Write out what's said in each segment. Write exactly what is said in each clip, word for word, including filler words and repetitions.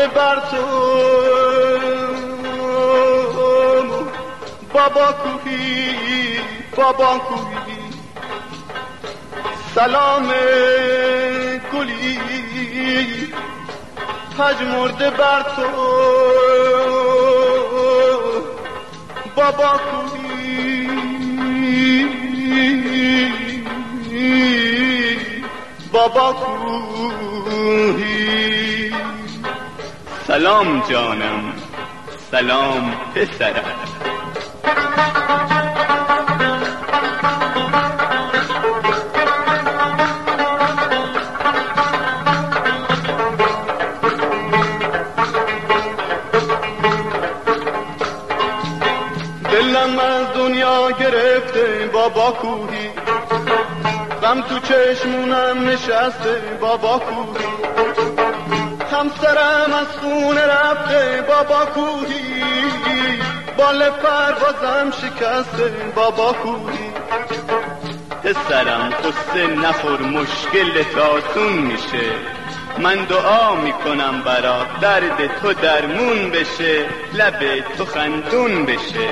مرده بر تو بابا کوهی بابا کوهی سلام گلی پژمرده بر تو بابا کوهی بابا کوهی سلام جانم سلام پسرم دلم از دنیا گرفته بابا کوهی غم تو چشمونم نشسته بابا کوهی همسرم از خونه رفته بابا کوهی بال پروازم شکسته بابا کوهی پسرم قصه نخور مشکل آسون میشه من دعا میکنم برات درد تو درمون بشه لب تو خندون بشه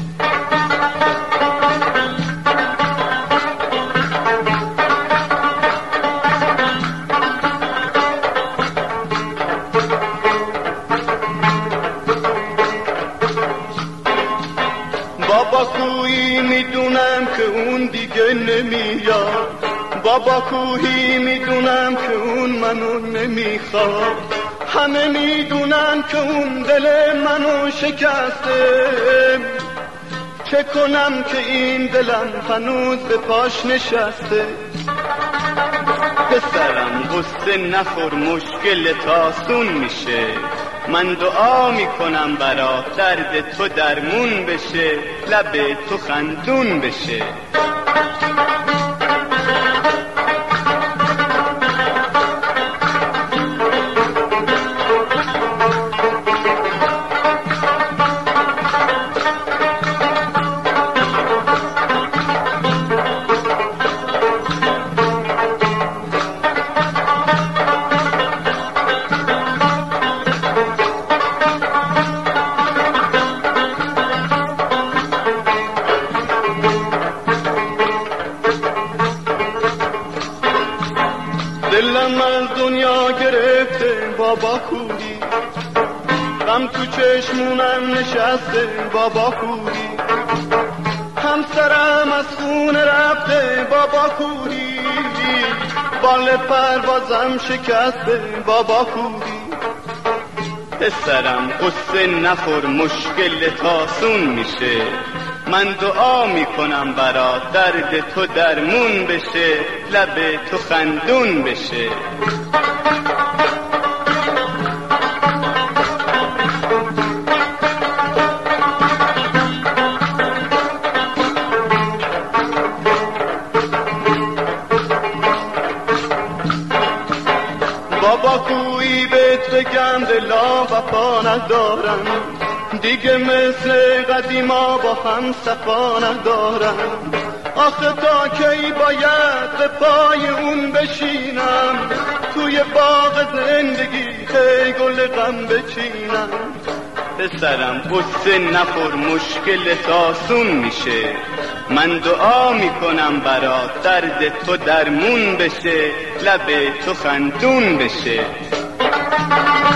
بابا کوهی میدونم که اون دیگه نمیاد بابا کوهی میدونم که اون منو نمیخواد همه میدونم که اون دل منو شکسته چه کنم که این دلم هنوز به پاش نشسته پسرم قصه نخور مشکل آسون میشه من دعا میکنم برات درد تو درمون بشه لب تو خندون بشه دلم از دنیا گرفته بابا کوهی غم تو چشمونم نشسته بابا کوهی همسرم از خونه رفته بابا کوهی بال پروازم شکسته بابا کوهی پسرم قصه نخور مشکل آسون میشه من دعا میکنم برات درد تو درمون بشه لب تو خندون بشه بابا کوهی بهت بگم دلا وفا ندارم دیگه مثل قدیما با هم صفا ندارم آخه تا کی باید به پای اون بشینم توی باغ زندگی هی گل غم بچینم پسرم قصه نخور مشکل آسون میشه من دعا میکنم برات درد تو درمون بشه لب تو خندون بشه